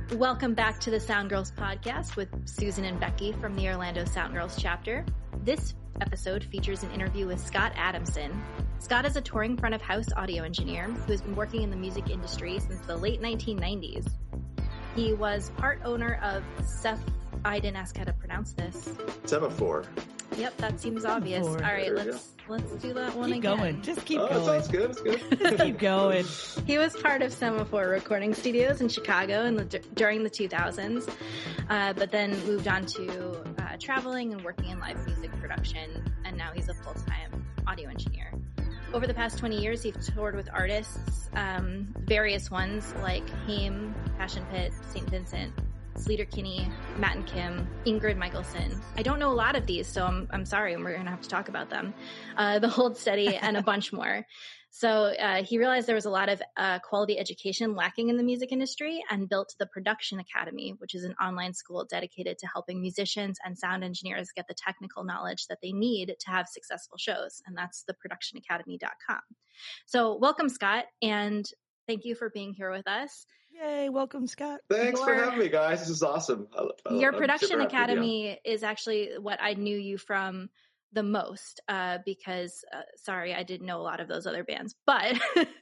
Welcome back to the Sound Girls podcast with Susan and Becky from the Orlando Sound Girls chapter. This episode features an interview with Scott Adamson. Scott is a touring front of house audio engineer who has been working in the music industry since the late 1990s. He was part owner of I didn't ask how to pronounce this. Semaphore. Yep, that seems obvious. All right, let's do that one keep again. Going. Just keep going. Sounds good. It's good. Just keep going. He was part of Semaphore recording studios in Chicago during the 2000s, but then moved on to traveling and working in live music production, and now he's a full-time audio engineer. Over the past 20 years, he's toured with artists, various ones like Haim, Passion Pit, St. Vincent, Sleater-Kinney, Matt and Kim, Ingrid Michaelson. I don't know a lot of these, so I'm sorry, and we're going to have to talk about them. The Hold Steady and a bunch more. So he realized there was a lot of quality education lacking in the music industry and built the Production Academy, which is an online school dedicated to helping musicians and sound engineers get the technical knowledge that they need to have successful shows. And that's theproductionacademy.com. So welcome, Scott, and thank you for being here with us. Yay, welcome, Scott. Thanks for having me, guys. This is awesome. Your Production Academy is actually what I knew you from the most, because, sorry, I didn't know a lot of those other bands, but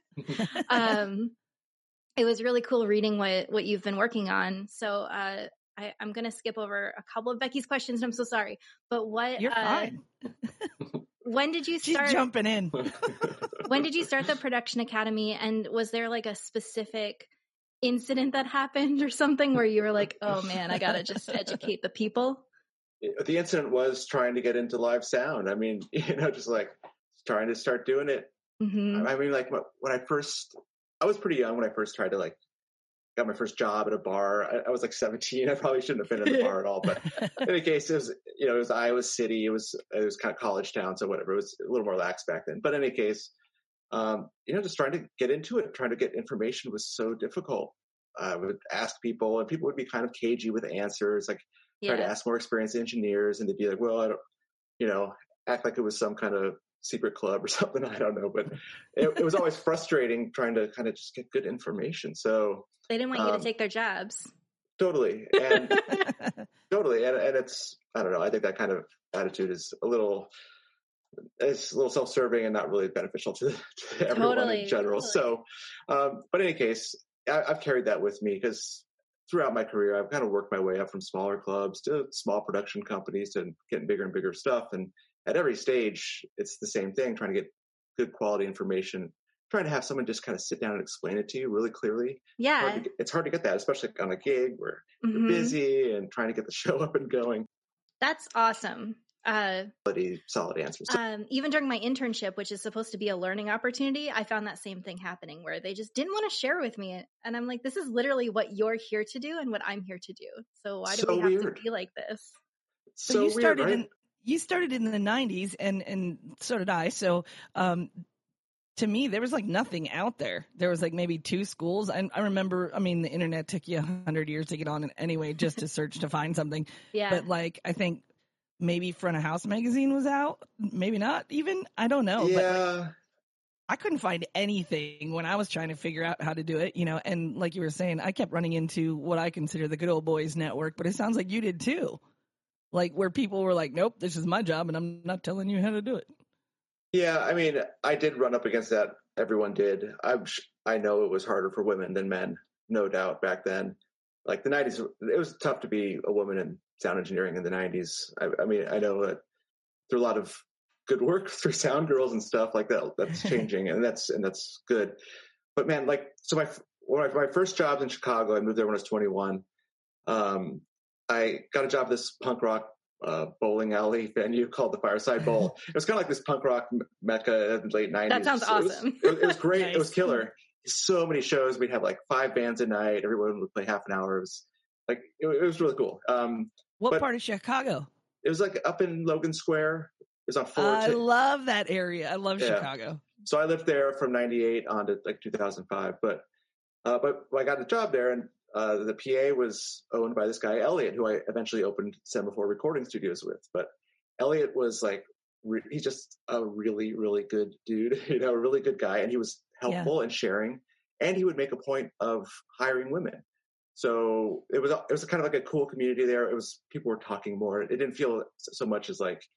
it was really cool reading what you've been working on. So I'm going to skip over a couple of Becky's questions, and I'm so sorry. But You're fine. When did you start? She's jumping in. When did you start the Production Academy, and was there like a specific incident that happened or something where you were like, oh man, I gotta just educate the people? The incident was trying to get into live sound. I mean, just like trying to start doing it. Mm-hmm. I mean, like when I was pretty young when I first tried to got my first job at a bar. I was like 17. I probably shouldn't have been in the bar at all, but in any case, it was Iowa City. It was kind of college town. So whatever, it was a little more lax back then, but in any case, just trying to get into it, trying to get information was so difficult. I would ask people, and people would be kind of cagey with answers, try to ask more experienced engineers, and they'd be like, well, I don't, act like it was some kind of secret club or something. I don't know, but it was always frustrating trying to kind of just get good information. So they didn't want you to take their jobs. Totally. And totally. And it's, I don't know, I think that kind of attitude is a little self-serving and not really beneficial to everyone in general. Totally. So, but in any case, I've carried that with me because throughout my career, I've kind of worked my way up from smaller clubs to small production companies to getting bigger and bigger stuff. And at every stage, it's the same thing, trying to get good quality information, trying to have someone just kind of sit down and explain it to you really clearly. Yeah. It's hard to get that, especially on a gig where you're busy and trying to get the show up and going. That's awesome. Solid answers. Even during my internship, which is supposed to be a learning opportunity, I found that same thing happening where they just didn't want to share with me. And I'm like, this is literally what you're here to do and what I'm here to do. So why do we have to be like this? So you started in the 90s and so did I. So, to me, there was nothing out there. There was maybe 2 schools. I remember, the internet took you 100 years to get on anyway, just to search to find something. Yeah. But I think maybe Front of House magazine was out. Maybe not even. I don't know. Yeah. But I couldn't find anything when I was trying to figure out how to do it, and like you were saying, I kept running into what I consider the good old boys network, but it sounds like you did too. Where people were like, nope, this is my job and I'm not telling you how to do it. Yeah, I did run up against that. Everyone did. I know it was harder for women than men, no doubt, back then. The 90s, it was tough to be a woman in sound engineering in the 90s. I know that through a lot of good work through Sound Girls and stuff like that, that's changing, and that's good. But man, one of my first jobs in Chicago, I moved there when I was 21. I got a job at this punk rock bowling alley venue called the Fireside Bowl. It was kind of like this punk rock mecca in the late 90s. That sounds awesome. It was great. Nice. It was killer. So many shows. We'd have 5 bands a night. Everyone would play half an hour. It was it was really cool. What part of Chicago? It was up in Logan Square. It was on Fuller. I love that area. I love Chicago. So I lived there from 98 on to 2005. But I got the job there, and the PA was owned by this guy, Elliot, who I eventually opened Semaphore recording studios with. But Elliot was he's just a really, really good dude, a really good guy. And he was helpful and sharing. And he would make a point of hiring women. So it was kind of like a cool community there. It was, people were talking more. It didn't feel so much as like,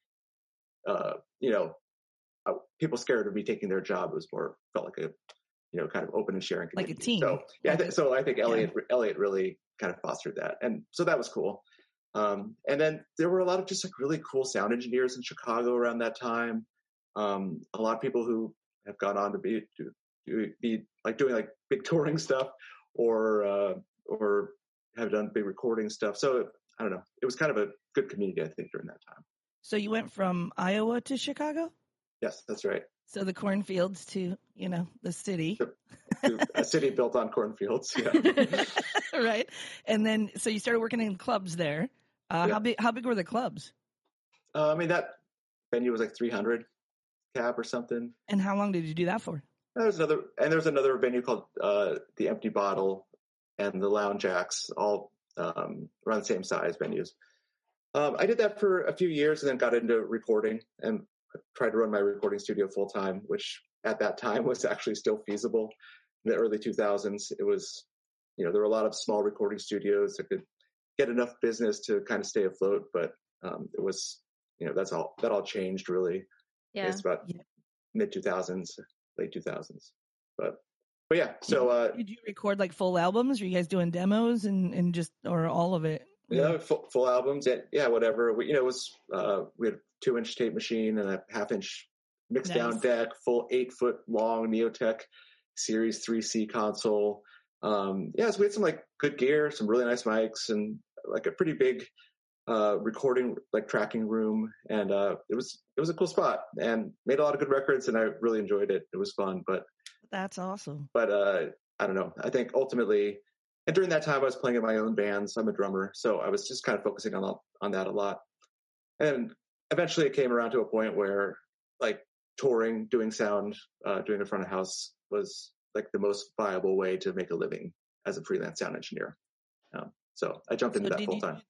people scared of me taking their job. It was more, felt like a, kind of open and sharing community. Like a team. So yeah, so I think Elliot really kind of fostered that. And so that was cool. And then there were a lot of just like really cool sound engineers in Chicago around that time. A lot of people who have gone on to be like doing like big touring stuff or have done big recording stuff. So I don't know. It was kind of a good community, I think, during that time. So you went from Iowa to Chicago? Yes, that's right. So the cornfields to, the city. A city built on cornfields. Yeah. Right. And then, so you started working in clubs there. How big were the clubs? That venue was like 300 cap or something. And how long did you do that for? There's another venue called the Empty Bottle and the Lounge Acts, all around the same size venues. I did that for a few years and then got into recording and tried to run my recording studio full time, which at that time was actually still feasible. In the early 2000s, it was, there were a lot of small recording studios that could get enough business to kind of stay afloat, but it was, that all changed really. Yeah. It's about mid 2000s, late 2000s, but yeah. So did you record like full albums? Are you guys doing demos and just, or all of it? Yeah, full albums. Yeah, whatever. We had 2-inch tape machine and a 1/2-inch mixed down deck, full 8-foot long Neotech Series 3C console. So we had some like good gear, some really nice mics, and like a pretty big recording like tracking room. And it was a cool spot and made a lot of good records, and I really enjoyed it. It was fun, but that's awesome. But I don't know. I think ultimately. And during that time, I was playing in my own bands. I'm a drummer, so I was just kind of focusing on that a lot. And eventually, it came around to a point where, like, touring, doing sound, doing in front of house was like the most viable way to make a living as a freelance sound engineer. So I jumped into that full time.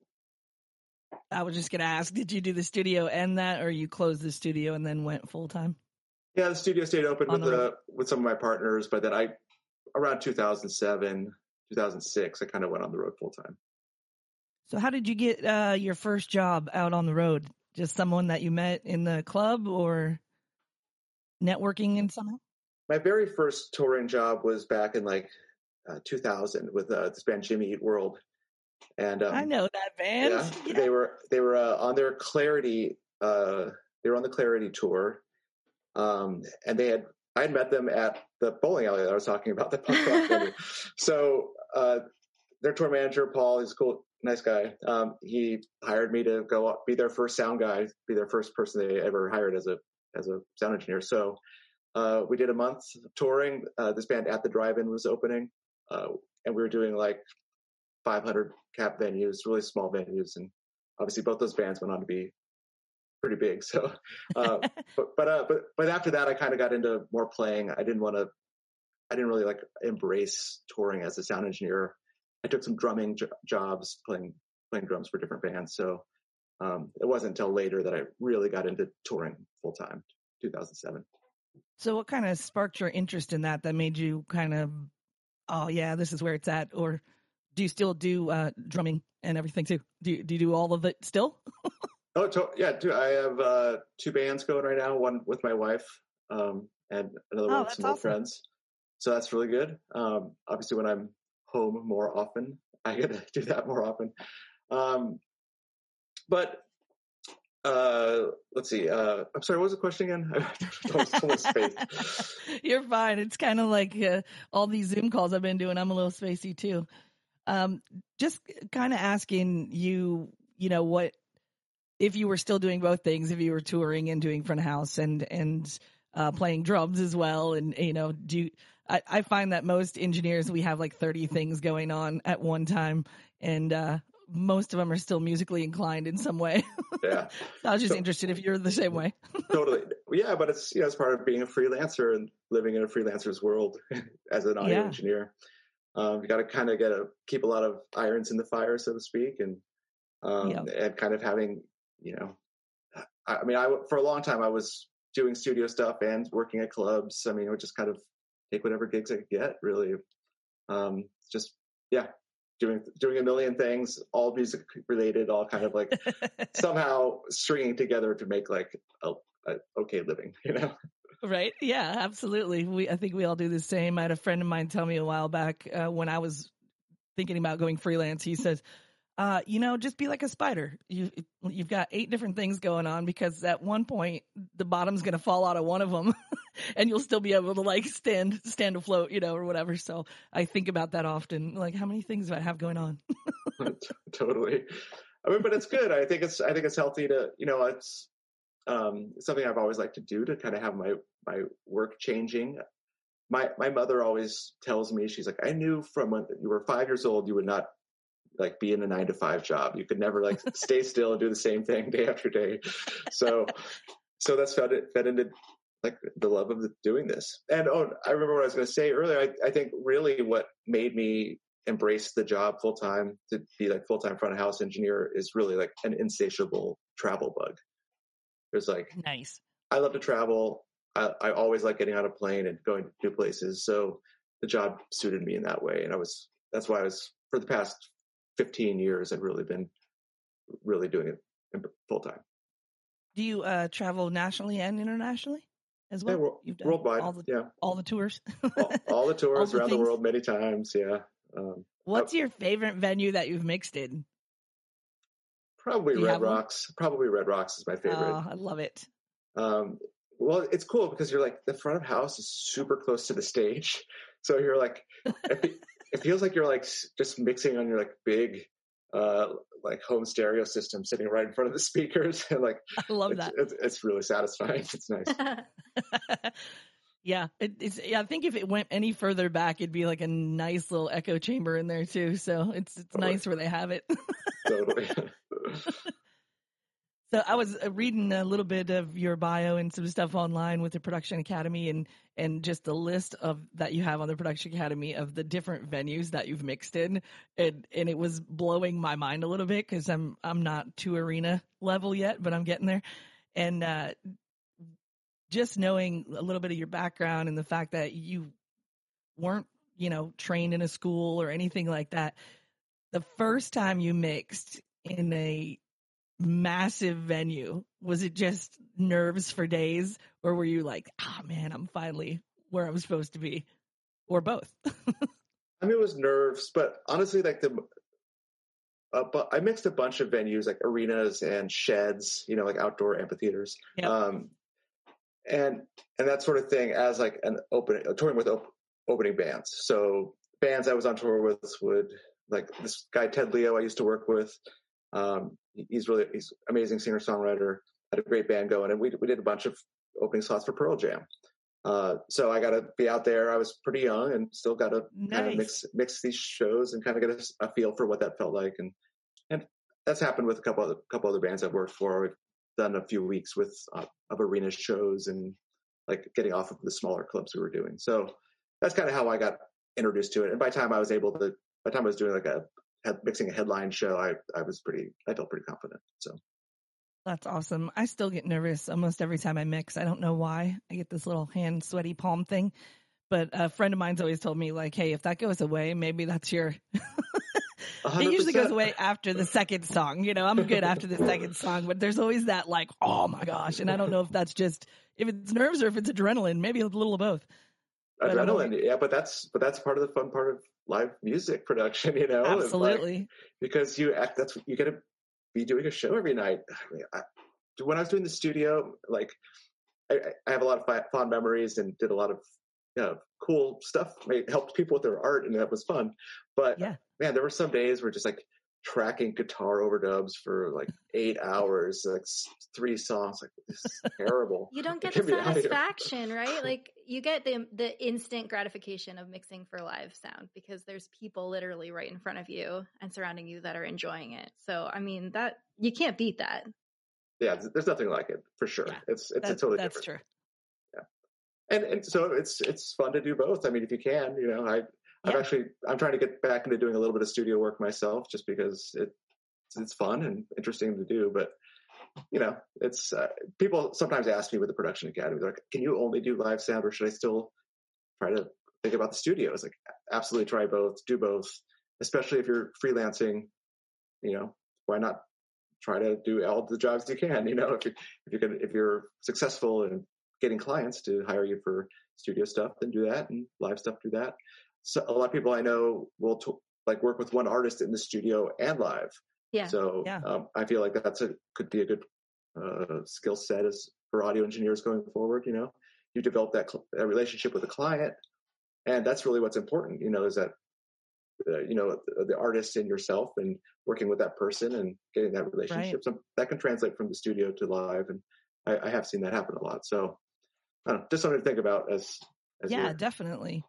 I was just going to ask, did you do the studio and that, or you closed the studio and then went full time? Yeah, the studio stayed open with some of my partners, but then around 2007. 2006, I kind of went on the road full time. So how did you get your first job out on the road? Just someone that you met in the club or networking in somehow? My very first touring job was back in like 2000 with this band Jimmy Eat World. And I know that band. Yeah. They were on their Clarity. They were on the Clarity tour. And I had met them at the bowling alley that I was talking about, the punk rock venue. So their tour manager, Paul, he's a cool, nice guy. He hired me to go be their first sound guy, be their first person they ever hired as a sound engineer. So we did a month of touring. This band At the Drive-In was opening, and we were doing like 500 cap venues, really small venues, and obviously both those bands went on to be pretty big. So, but after that, I kind of got into more playing. I didn't really like embrace touring as a sound engineer. I took some drumming jobs playing drums for different bands. So, it wasn't until later that I really got into touring full time, 2007. So what kind of sparked your interest in that made you kind of, oh yeah, this is where it's at? Or do you still do drumming and everything too? Do you do all of it still? Yeah, I have 2 bands going right now, one with my wife and another one with some old friends. So that's really good. Obviously, when I'm home more often, I get to do that more often. But let's see. I'm sorry, what was the question again? I was spaced. You're fine. It's kind of like all these Zoom calls I've been doing. I'm a little spacey too. Just kind of asking you, what, if you were still doing both things, if you were touring and doing front of house and playing drums as well. And, I find that most engineers, we have like 30 things going on at one time, and most of them are still musically inclined in some way. Yeah. So I was just interested if you're the same way. Totally. Yeah, but it's, it's part of being a freelancer and living in a freelancer's world as an audio engineer. You got to kind of keep a lot of irons in the fire, so to speak, and kind of having, for a long time I was doing studio stuff and working at clubs. I would just kind of take whatever gigs I could get, really. doing a million things, all music related, all kind of like somehow stringing together to make like a okay living, you know? Right. Yeah, absolutely. I think we all do the same. I had a friend of mine tell me a while back when I was thinking about going freelance, he says, just be like a spider. You've got 8 different things going on, because at one point the bottom's going to fall out of one of them and you'll still be able to like stand afloat, or whatever. So I think about that often. Like, how many things do I have going on? Totally. I mean, but it's good. I think it's healthy to, it's something I've always liked to do, to kind of have my work changing. My mother always tells me, she's like, I knew from when you were 5 years old, you would not like be in a 9-to-5 job. You could never like stay still and do the same thing day after day. So that's fed into like the love of doing this. And I remember what I was going to say earlier. I think really what made me embrace the job full time, to be like full-time front of house engineer, is really like an insatiable travel bug. There's like, nice. I love to travel. I always like getting on a plane and going to new places. So the job suited me in that way. And that's why I was, for the past 15 years, I've really been doing it full time. Do you travel nationally and internationally as well? Yeah, You've done worldwide. all the tours. all the tours all around the world many times. Yeah. What's your favorite venue that you've mixed in? Probably Red Rocks. Probably Red Rocks is my favorite. Oh, I love it. Well, it's cool because you're like, the front of house is super close to the stage. So you're like, it feels like you're like just mixing on your like big, like home stereo system sitting right in front of the speakers. And like, I love that. It's really satisfying. It's nice. Yeah. I think if it went any further back, it'd be like a nice little echo chamber in there too. So it's nice where they have it. Totally. So I was reading a little bit of your bio and some stuff online with the Production Academy, and just the list of that you have on the Production Academy of the different venues that you've mixed in, and it was blowing my mind a little bit, because I'm not to arena level yet, but I'm getting there, and just knowing a little bit of your background and the fact that you weren't trained in a school or anything like that, the first time you mixed in a massive venue, was it just nerves for days, or were you like, man, I'm finally where I'm supposed to be, or both? I mean, it was nerves, but honestly, like but I mixed a bunch of venues, like arenas and sheds, like outdoor amphitheaters. Yep. And that sort of thing, as like touring with opening bands. So bands I was on tour with would, like this guy Ted Leo I used to work with. He's amazing singer-songwriter, had a great band going, and we did a bunch of opening slots for Pearl Jam. So I got to be out there. I was pretty young and still got to kind of mix these shows and kind of get a feel for what that felt like. And that's happened with a couple other bands I've worked for. We've done a few weeks of arena shows and like getting off of the smaller clubs we were doing. So that's kind of how I got introduced to it. And by the time I was doing like mixing a headline show, I felt pretty confident. So that's awesome. I still get nervous almost every time I mix. I don't know why. I get this little hand sweaty palm thing, but a friend of mine's always told me, like, hey, if that goes away, maybe that's your it usually goes away after the second song. I'm good after the second song, but there's always that like, oh my gosh. And I don't know if that's just, if it's nerves or if it's adrenaline, maybe a little of both. Adrenaline. Yeah. But that's part of the fun part of live music production, Absolutely. Like, because you got to be doing a show every night. I mean, when I was doing the studio, like I have a lot of fond memories and did a lot of cool stuff. Helped people with their art, and that was fun. But yeah, man, there were some days where just like tracking guitar overdubs for like 8 hours, like 3 songs, like this is terrible. You don't get the satisfaction, right? Like you get the instant gratification of mixing for live sound, because there's people literally right in front of you and surrounding you that are enjoying it. So I mean, that you can't beat that. Yeah, there's nothing like it for sure. Yeah, it's a totally that's different. True. Yeah, and so it's fun to do both. I mean, if you can, I'm trying to get back into doing a little bit of studio work myself, just because it's fun and interesting to do. But it's people sometimes ask me with the Production Academy, they're like, can you only do live sound, or should I still try to think about the studio? It's like, absolutely try both, do both. especially if you're freelancing, why not try to do all the jobs you can? If you're successful in getting clients to hire you for studio stuff, then do that, and live stuff, do that. So a lot of people I know will work with one artist in the studio and live. Yeah. So I feel like could be a good skill set for audio engineers going forward. You develop that relationship with the client, and that's really what's important. Is that the artist and yourself, and working with that person and getting that relationship. Right. So that can translate from the studio to live, and I have seen that happen a lot. So I don't know, just something to think about as definitely.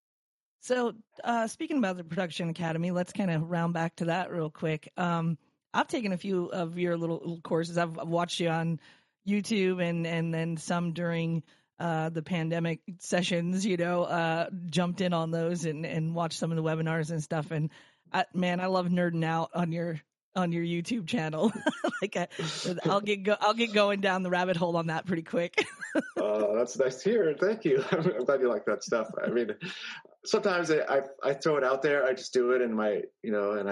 So speaking about the Production Academy, let's kind of round back to that real quick. I've taken a few of your little courses. I've watched you on YouTube and then some during the pandemic sessions, jumped in on those and watched some of the webinars and stuff. And I love nerding out on your YouTube channel. I'll get going down the rabbit hole on that pretty quick. Oh, that's nice to hear. Thank you. I'm glad you like that stuff. I mean, sometimes I throw it out there. I just do it in my, and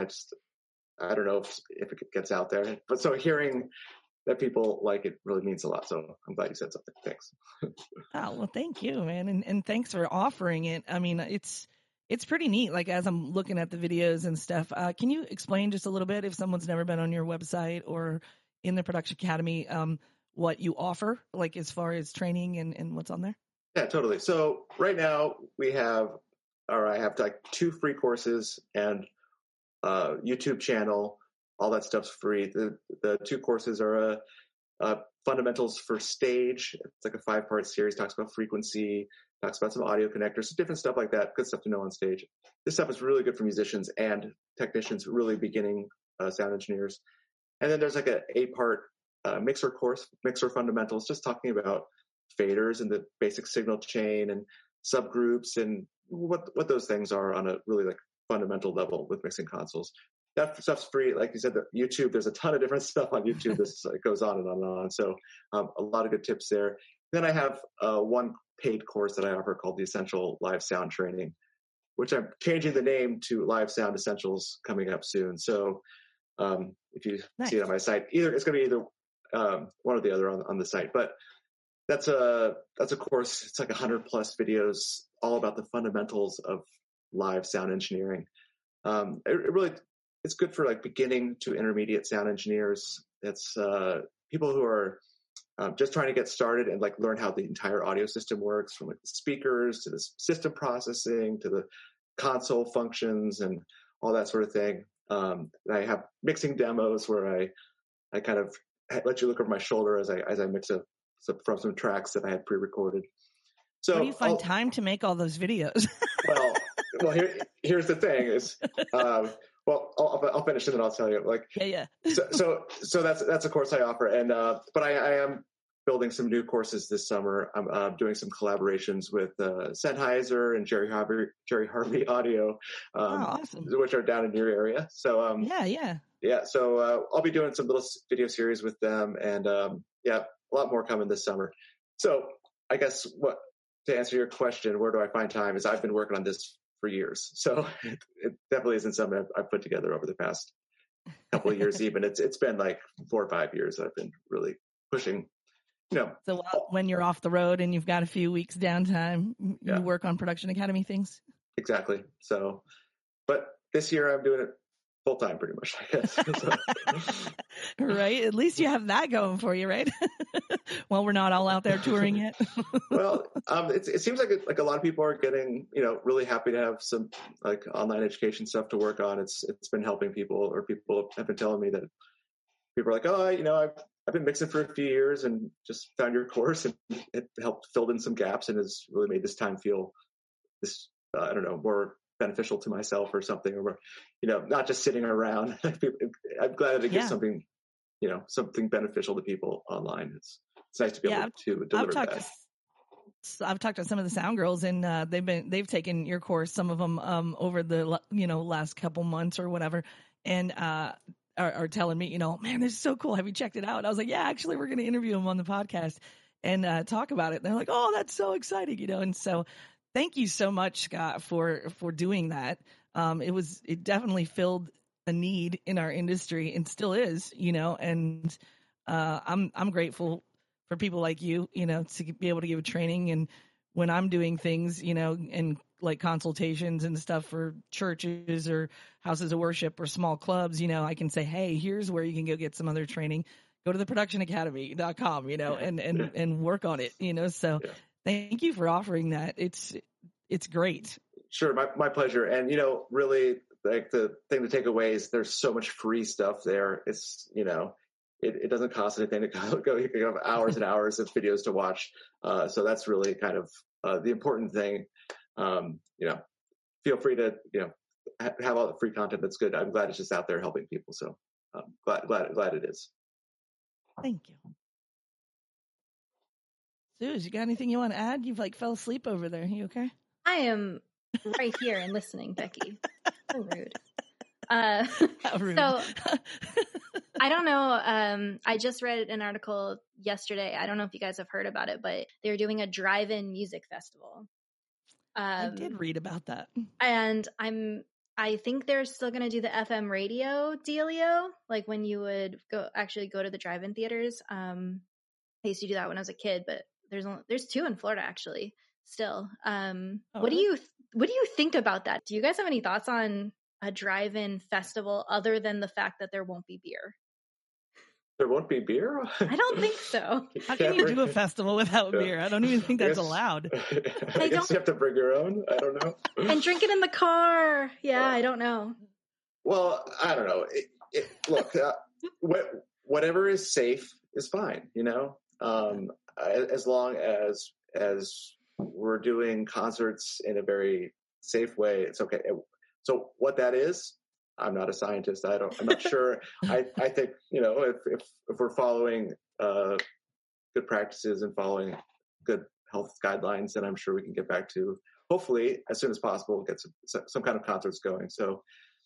I don't know if it gets out there, but so hearing that people like it really means a lot. So I'm glad you said something. Thanks. Oh, well, thank you, man. And thanks for offering it. I mean, it's pretty neat. Like, as I'm looking at the videos and stuff, can you explain just a little bit, if someone's never been on your website or in the Production Academy, what you offer, like as far as training and what's on there? Yeah, totally. So right now I have like 2 free courses and YouTube channel. All that stuff's free. The 2 courses are fundamentals for stage. It's like a 5-part series. Talks about frequency, talks about some audio connectors, different stuff like that. Good stuff to know on stage. This stuff is really good for musicians and technicians, really beginning sound engineers. And then there's like an 8-part mixer course, mixer fundamentals, just talking about faders and the basic signal chain and subgroups and what those things are on a really like fundamental level with mixing consoles. That stuff's free. Like you said, the YouTube, there's a ton of different stuff on YouTube. This goes on and on and on. So a lot of good tips there. Then I have one paid course that I offer called the Essential Live Sound Training, which I'm changing the name to Live Sound Essentials coming up soon. So if you see it on my site, it's going to be either one or the other on the site. But that's a course. It's like 100+ videos all about the fundamentals of live sound engineering. It's good for like beginning to intermediate sound engineers. It's people who are just trying to get started and like learn how the entire audio system works, from like the speakers to the system processing to the console functions and all that sort of thing. I have mixing demos where I kind of let you look over my shoulder as I mix from some tracks that I had pre-recorded. So where do you find time to make all those videos? well, here's the thing is, well, I'll finish and then I'll tell you. Like, yeah. So that's a course I offer, and but I am building some new courses this summer. I'm doing some collaborations with Sennheiser and Jerry Harvey Audio, awesome. Which are down in your area. So yeah. So I'll be doing some little video series with them, and a lot more coming this summer. So I guess to answer your question, where do I find time? Is I've been working on this for years, so it definitely isn't something I've put together over the past couple of years. Even it's been like 4 or 5 years I've been really pushing. So when you're off the road and you've got a few weeks downtime, you work on Production Academy things. Exactly. So, but this year I'm doing it full time, pretty much, I guess. Right. At least you have that going for you, right? Well, we're not all out there touring yet. Well, it seems like a lot of people are getting, really happy to have some like online education stuff to work on. It's been helping people, or people have been telling me that people are like, oh, I've been mixing for a few years and just found your course, and it helped fill in some gaps and has really made this time feel more beneficial to myself or something, or not just sitting around. I'm glad to get something, something beneficial to people online. It's nice to be able to deliver that. I've talked to some of the sound girls, and they've taken your course, some of them over the last couple months or whatever, and are telling me, man, this is so cool. Have you checked it out? And I was like, yeah, actually, we're going to interview them on the podcast and talk about it. And they're like, oh, that's so exciting, And so thank you so much, Scott, for doing that. It definitely filled a need in our industry and still is, and I'm grateful for people like you, to be able to give training. And when I'm doing things, and like consultations and stuff for churches or houses of worship or small clubs, I can say, hey, here's where you can go get some other training. Go to theproductionacademy.com, and work on it, so thank you for offering that. It's great. Sure. My pleasure. And, really like the thing to take away is there's so much free stuff there. It's, it doesn't cost anything to go. You can have hours and hours of videos to watch. So that's really kind of the important thing. Feel free to, have all the free content. That's good. I'm glad it's just out there helping people. So glad it is. Thank you. Suze, you got anything you want to add? You've fell asleep over there. You okay? I am right here and listening, Becky. So rude. How rude. So I don't know. I just read an article yesterday. I don't know if you guys have heard about it, but they're doing a drive-in music festival. I did read about that. And I think they're still going to do the FM radio dealio, like when you would go to the drive-in theaters. I used to do that when I was a kid, but there's 2 in Florida actually still. What do you think about that? Do you guys have any thoughts on a drive-in festival other than the fact that there won't be beer? There won't be beer? I don't think so. How can you do a festival without beer? I don't even think that's allowed. I guess you have to bring your own. I don't know. And drink it in the car. Yeah, I don't know. Well, I don't know. Look, whatever is safe is fine, as long as we're doing concerts in a very safe way, it's okay. So what that is, I'm not a scientist. I'm not sure. I think, if we're following good practices and following good health guidelines, then I'm sure we can get back to, hopefully as soon as possible, get some kind of concerts going. So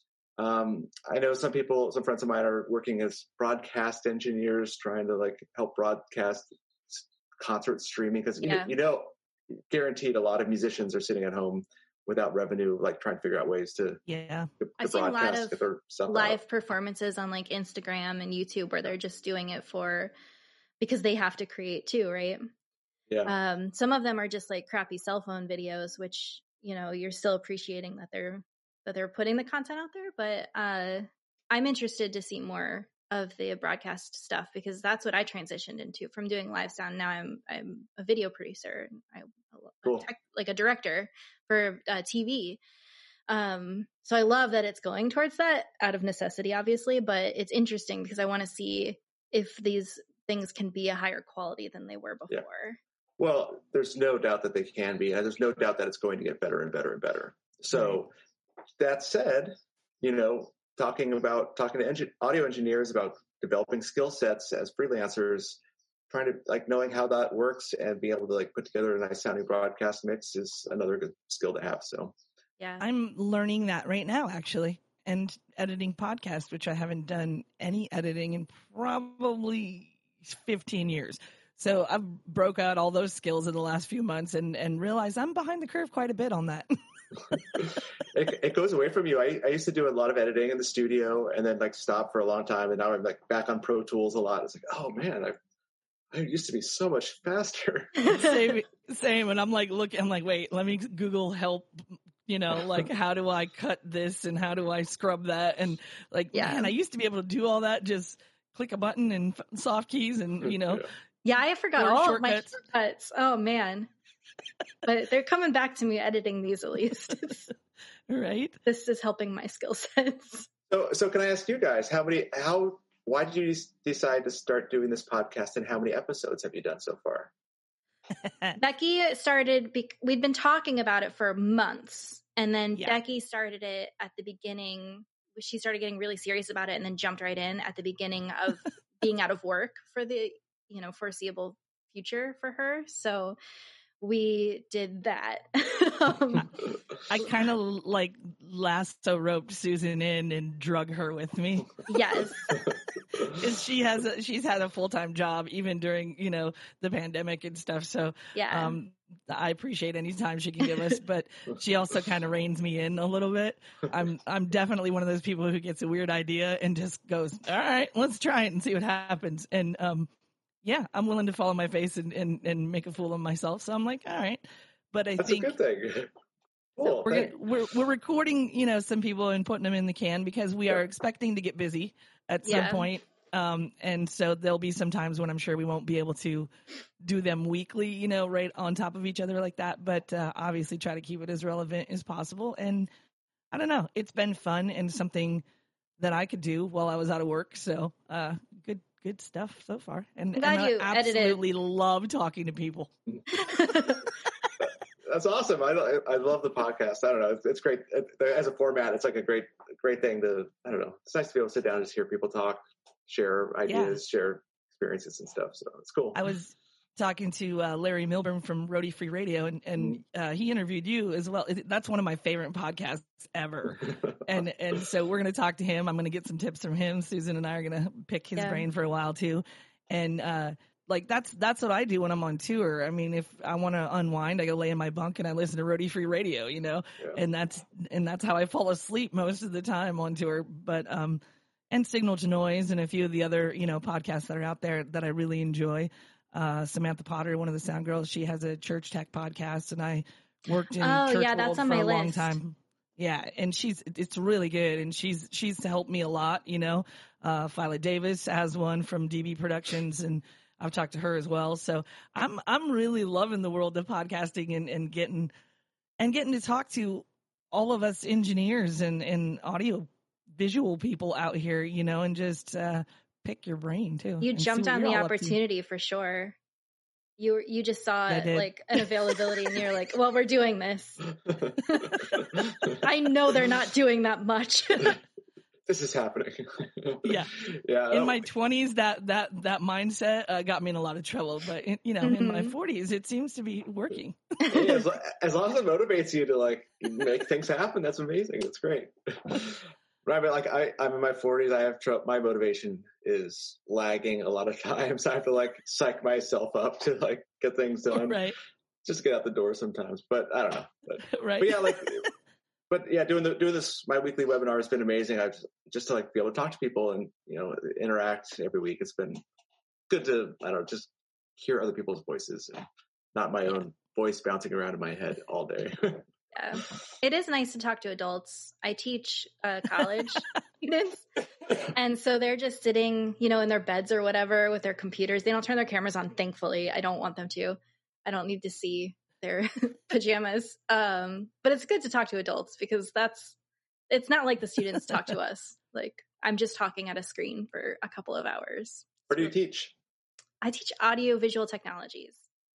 I know some friends of mine are working as broadcast engineers, trying to help broadcast concert streaming, because guaranteed a lot of musicians are sitting at home without revenue, trying to figure out ways to I've seen a lot of live performances on Instagram and YouTube where they're just doing it because they have to create too, right? Yeah. Some of them are just crappy cell phone videos, which you're still appreciating that they're putting the content out there. But I'm interested to see more of the broadcast stuff, because that's what I transitioned into from doing live sound. Now I'm a video producer. Cool. A director for TV. So I love that it's going towards that out of necessity, obviously, but it's interesting because I want to see if these things can be a higher quality than they were before. Yeah. Well, there's no doubt that they can be, and there's no doubt that it's going to get better and better and better. So that said, talking to audio engineers about developing skill sets as freelancers, trying to knowing how that works and being able to put together a nice sounding broadcast mix is another good skill to have. So yeah, I'm learning that right now, actually, and editing podcasts, which I haven't done any editing in probably 15 years. So I've broke out all those skills in the last few months and realized I'm behind the curve quite a bit on that. It goes away from you. I used to do a lot of editing in the studio and then stop for a long time. And now I'm back on Pro Tools a lot. It's oh man, I used to be so much faster. Same. And I'm wait, let me Google help, how do I cut this and how do I scrub that? And man, I used to be able to do all that. Just click a button and soft keys and, Yeah, I forgot all of my shortcuts. Oh man. But they're coming back to me editing these at least. Right. This is helping my skill sets. So can I ask you guys, why did you decide to start doing this podcast, and how many episodes have you done so far? Becky started, we'd been talking about it for months, and then Becky started it at the beginning. She started getting really serious about it and then jumped right in at the beginning of being out of work for the, foreseeable future for her. So we did that. I kind of lasso roped Susan in and drug her with me. Yes. She's had a full-time job even during, the pandemic and stuff. So, I appreciate any time she can give us, but she also kind of reins me in a little bit. I'm definitely one of those people who gets a weird idea and just goes, all right, let's try it and see what happens. And, yeah, I'm willing to follow my face and make a fool of myself. So I'm like, all right. But I think that's a good thing. Cool. We're recording, some people and putting them in the can because we are expecting to get busy at some point. And so there'll be some times when I'm sure we won't be able to do them weekly, right on top of each other like that. But obviously try to keep it as relevant as possible. And I don't know, it's been fun and something that I could do while I was out of work. So good stuff so far. And I absolutely love talking to people. That's awesome. I love the podcast. I don't know. It's great as a format. It's like a great thing to, I don't know. It's nice to be able to sit down and just hear people talk, share ideas, share experiences and stuff. So it's cool. I was talking to Larry Milburn from Roadie Free Radio and he interviewed you as well. That's one of my favorite podcasts ever. and so we're going to talk to him. I'm going to get some tips from him. Susan and I are going to pick his brain for a while too. And, that's what I do when I'm on tour. I mean, if I want to unwind, I go lay in my bunk and I listen to Roadie Free Radio, and that's how I fall asleep most of the time on tour. But, and Signal to Noise and a few of the other, podcasts that are out there that I really enjoy. Samantha Potter, one of the sound girls, she has a church tech podcast and I worked in church world for a long time. Yeah. And it's really good. And she's helped me a lot, Phyla Davis has one from DB Productions and I've talked to her as well. So I'm really loving the world of podcasting and getting to talk to all of us engineers and audio visual people out here, and just pick your brain too. You jumped on the opportunity for sure. You just saw like an availability and you're like, well, we're doing this. I know they're not doing that much. This is happening. Yeah. In my 20s, that mindset got me in a lot of trouble. But in my 40s, it seems to be working. Yeah, as long as it motivates you to like make things happen, that's amazing. That's great. Right, but like I'm in my 40s. I have my motivation is lagging a lot of times. I have to like psych myself up to like get things done. Right. Just get out the door sometimes. But I don't know. Right. But yeah, But yeah, doing this, my weekly webinar has been amazing. I've just to like be able to talk to people and, interact every week. It's been good to, I don't know, just hear other people's voices and not my own voice bouncing around in my head all day. Yeah. It is nice to talk to adults. I teach college students. And so they're just sitting, in their beds or whatever with their computers. They don't turn their cameras on, thankfully. I don't want them to. I don't need to see their pajamas. But it's good to talk to adults because it's not like the students talk to us. Like I'm just talking at a screen for a couple of hours. Where do you teach? I teach audio visual technologies.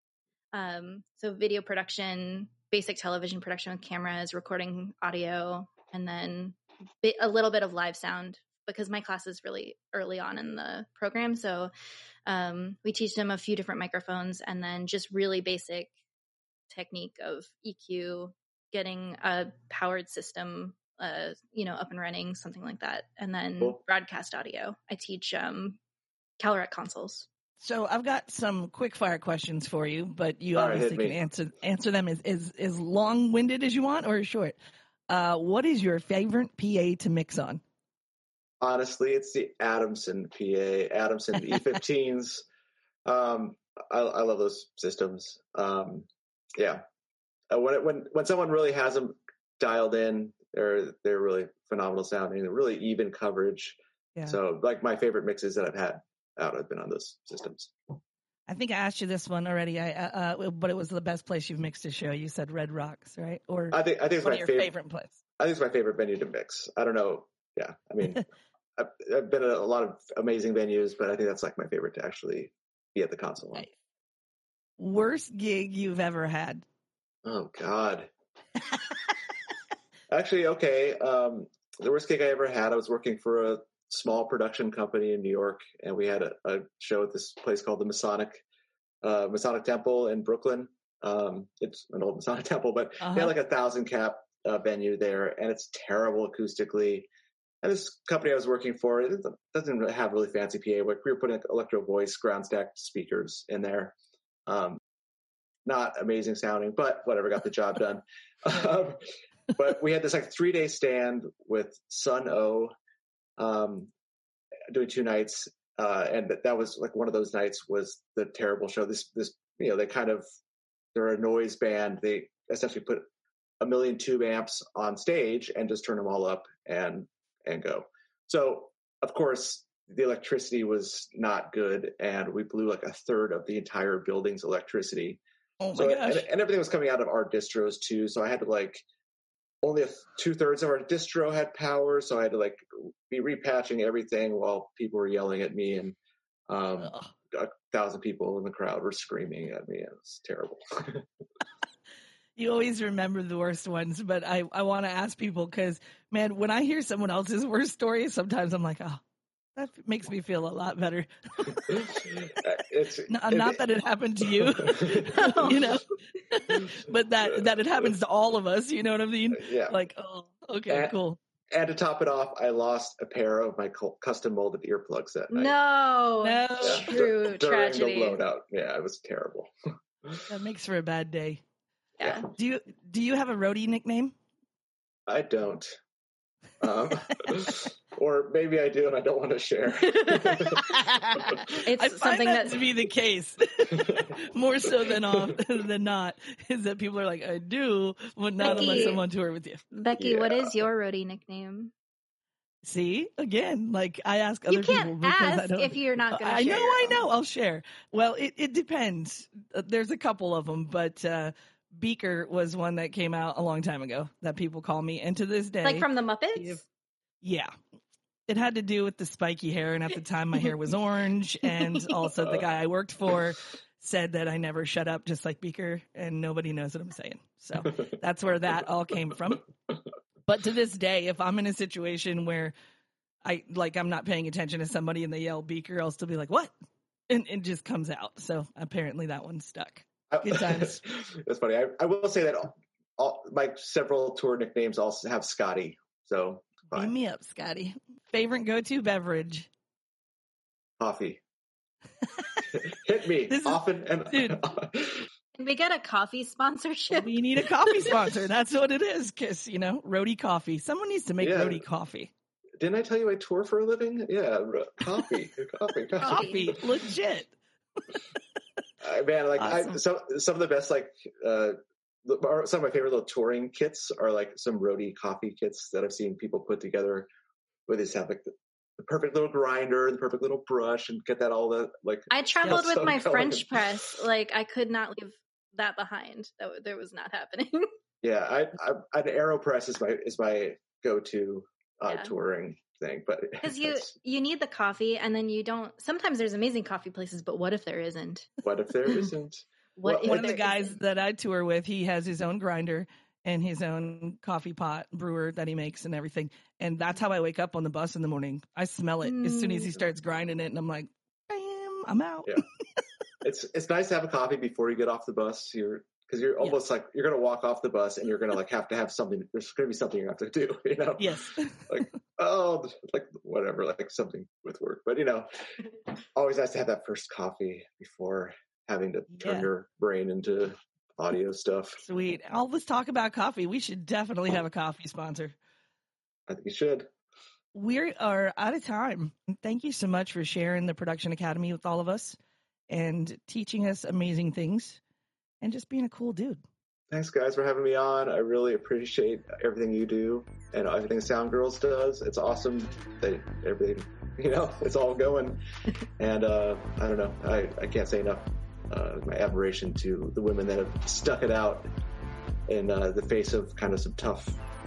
So video production, basic television production with cameras, recording audio, and then a little bit of live sound because my class is really early on in the program. So we teach them a few different microphones and then just really basic technique of EQ, getting a powered system, up and running, something like that. And then broadcast audio. I teach Calrec consoles. So I've got some quick fire questions for you, but you obviously can answer them as long-winded as you want or as short. What is your favorite PA to mix on? Honestly, it's the Adamson PA, Adamson E15s. I love those systems. Yeah. When someone really has them dialed in, they're really phenomenal sounding. They're really even coverage. Yeah. So like my favorite mixes that I've had out have been on those systems. I think I asked you this one already. But it was the best place you've mixed a show. You said Red Rocks, right? Or I think it's one my of your favorite place. I think it's my favorite venue to mix. I don't know. Yeah. I mean, I've been at a lot of amazing venues, but I think that's like my favorite to actually be at the console. Right. Worst gig you've ever had? Oh God. Actually, okay. The worst gig I ever had, I was working for a small production company in New York, and we had a show at this place called the Masonic Temple in Brooklyn. It's an old Masonic temple, but they had like 1,000 cap venue there, and it's terrible acoustically. And this company I was working for, it doesn't really have really fancy PA. Like we were putting Electro Voice ground stacked speakers in there. not amazing sounding, but whatever, got the job done. But we had this like 3-day stand with Sun O, doing 2 nights. And that was like one of those nights was the terrible show. This, they're a noise band. They essentially put 1 million tube amps on stage and just turn them all up and go. So of course the electricity was not good, and we blew like 1/3 of the entire building's electricity. Oh my gosh. And everything was coming out of our distros too. So I had to like, only 2/3 of our distro had power. So I had to like be repatching everything while people were yelling at me, and 1,000 people in the crowd were screaming at me. It was terrible. You always remember the worst ones, but I want to ask people because, man, when I hear someone else's worst story, sometimes I'm like, oh, that makes me feel a lot better. Not that it happened to you, you know, but that it happens to all of us. You know what I mean? Yeah. Like, oh, okay, cool. And to top it off, I lost a pair of my custom molded earplugs that night. No, true tragedy. During the blowout. Yeah, it was terrible. That makes for a bad day. Yeah. Do you have a roadie nickname? I don't. Or maybe I do and I don't want to share. It's I something find that that to be the case. More so than not, is that people are like, I do, but not Becky, unless I'm on tour with you. Becky, what is your roadie nickname? See, again, like I ask other people. You can't because ask if you're not going to share. I know. I'll share. Well, it depends. There's a couple of them, but Beaker was one that came out a long time ago that people call me, and to this day, like from the Muppets. Yeah. It had to do with the spiky hair, and at the time my hair was orange, and also the guy I worked for said that I never shut up, just like Beaker, and nobody knows what I'm saying. So that's where that all came from. But to this day, if I'm in a situation where I'm not paying attention to somebody and they yell Beaker, I'll still be like, what? And it just comes out. So apparently that one stuck. Good times. That's funny. I will say that all my several tour nicknames also have Scotty. So fine. Beam me up, Scotty. Favorite go-to beverage? Coffee. Hit me often and dude. Can we get a coffee sponsorship? We need a coffee sponsor. That's what it is. Because, roadie coffee. Someone needs to make roadie coffee. Didn't I tell you I tour for a living? Yeah, coffee. Coffee. Legit. Man, like awesome. some of the best, like some of my favorite little touring kits are like some roadie coffee kits that I've seen people put together, where they just have like the perfect little grinder, the perfect little brush, and get that all the like. I traveled with my French press. Like I could not leave that behind. That was not happening. Yeah, an AeroPress is my go-to touring thing, but because you need the coffee, and then you don't. Sometimes there's amazing coffee places, but what if there isn't? What if there isn't? One of the guys that I tour with, he has his own grinder and his own coffee pot brewer that he makes and everything. And that's how I wake up on the bus in the morning. I smell it as soon as he starts grinding it, and I'm like, bam, I'm out. Yeah. It's nice to have a coffee before you get off the bus. Because you're almost like you're going to walk off the bus and you're going to like have to have something. There's going to be something you have to do, Yes. like, like whatever, like something with work. But, always nice to have that first coffee before having to turn your brain into audio stuff. Sweet. All this talk about coffee. We should definitely have a coffee sponsor. I think you should. We are out of time. Thank you so much for sharing the Production Academy with all of us and teaching us amazing things. And just being a cool dude. Thanks, guys, for having me on. I really appreciate everything you do and everything Sound Girls does. It's awesome that everything, it's all going. And I don't know. I can't say enough. My admiration to the women that have stuck it out in the face of kind of some tough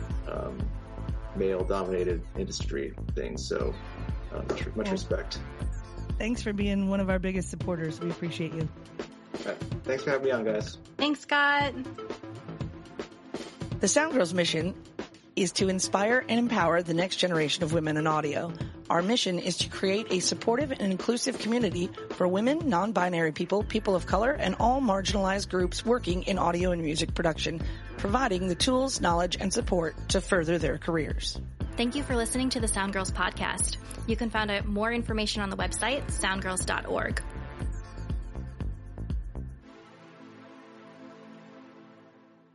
male-dominated industry things. So much respect. Thanks for being one of our biggest supporters. We appreciate you. Right. Thanks for having me on, guys. Thanks, Scott. The Sound Girls mission is to inspire and empower the next generation of women in audio. Our mission is to create a supportive and inclusive community for women, non-binary people, people of color, and all marginalized groups working in audio and music production, providing the tools, knowledge, and support to further their careers. Thank you for listening to the Sound Girls podcast. You can find out more information on the website, soundgirls.org.